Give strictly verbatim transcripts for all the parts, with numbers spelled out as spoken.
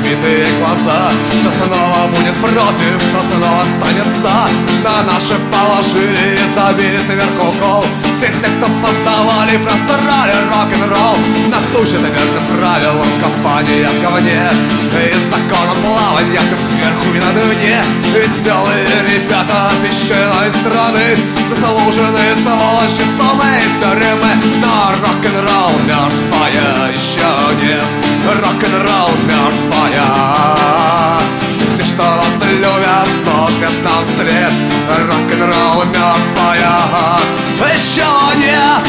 разбитые глаза. Кто снова будет против, кто снова станет за. На наши положили и забили сверху кол. Всех тех, кто поставали, просторали рок-н-ролл. Нас учат верным правилам компания в говне и законом плавания, как сверху и на дне. Веселые ребята песчаной страны, заслуженные сволочи, сломы тюрьмы. Но рок-н-ролл мертвая еще нет. Рок-н-ролл мертвая. Те, что вас любят, смотрят нам вслед. Рок-н-ролл мертвая еще нет.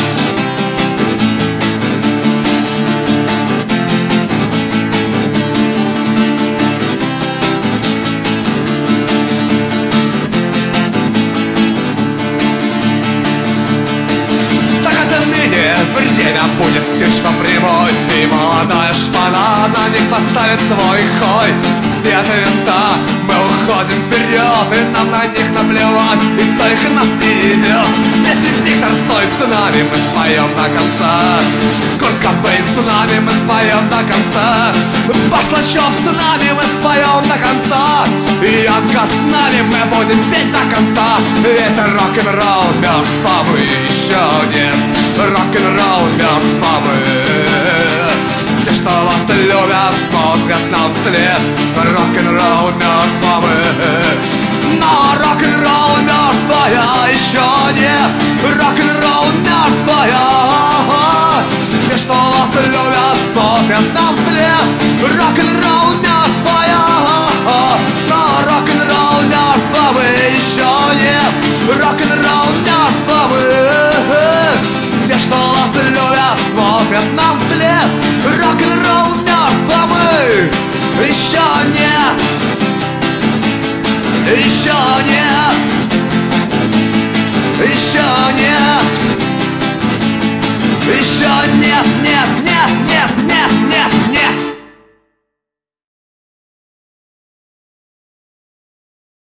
Время будет течь по прямой, и молодая шпана на них поставит свой хой. Свет винта, мы уходим вперед, и нам на них наплевать, и все их нас не идет. Эти Виктор Цой с нами, мы споем до конца. Курт Кобейн с нами, мы споем до конца. Башлачев с нами, мы споем до конца. И Янка с нами, мы будем петь до конца. Ведь рок-н-ролл мертвый еще нет. Рок-н-ролл мертвый. Те, что вас любят, смотрят нам вслед. Рок-н-ролл мертвый. Но рок-н-ролл мертвая еще нет. Рок-н-ролл мертвая. Те, что вас любят, смотрят нам вслед. Рок-н-ролл мертвая. Но рок-н-ролл мертвый еще нет. Рок-н-ролл мертвый. Те, что вас любят, смотрят нам вслед. Рок-н-ролл мертвый еще нет. Еще нет. Еще нет. Еще нет, нет, нет, нет.